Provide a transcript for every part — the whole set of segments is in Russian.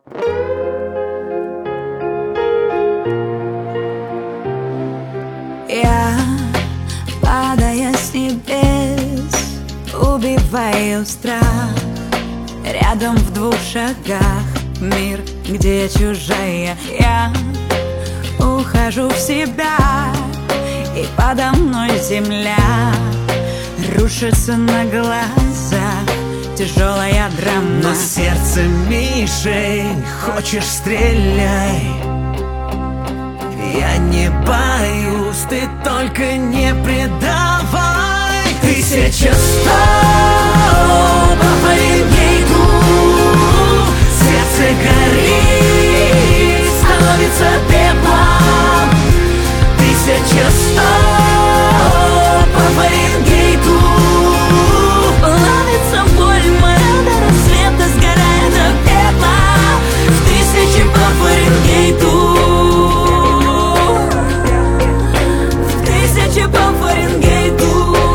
Я, падая с небес, убиваю страх. Рядом в 2 шагах мир, где чужая. Я ухожу в себя, и подо мной земля рушится на глазах. Тяжелая драма. Но сердце мишень, хочешь стреляй. Я не боюсь, ты только не предавай. 1100 по Фаренгейту. Сердце горит, становится пеплом. 1100 по Фаренгейту. Плавится боль моя, до рассвета сгорает до пепла. В 1000 по Фаренгейту. В 1000 по Фаренгейту.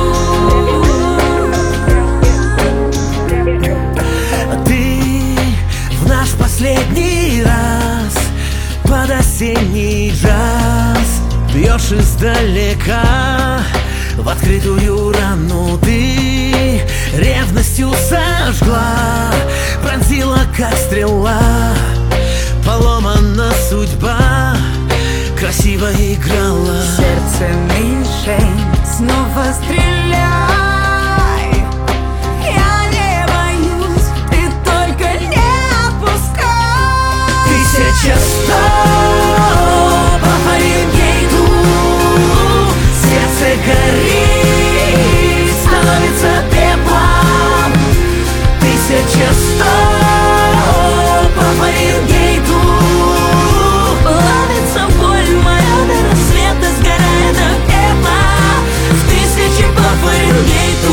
Ты в наш последний раз под осенний джаз бьешь издалека в открытую рану. Ты ревностью сожгла, пронзила как стрела. Поломана судьба, красиво играла. Сердце мишень, снова стреляй. Я не боюсь, ты только не опускай. 1100 по Фаренгейту. Сердце горит, становится пеплом. 1100 по Фаренгейту. Плавится боль моя, до рассвета сгорает до пепла. В 1000 по Фаренгейту.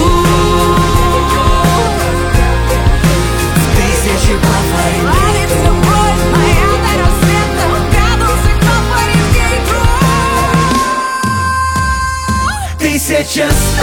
В 1000 по Фаренгейту. Плавится боль моя, до рассвета градусов по Фаренгейту. 1100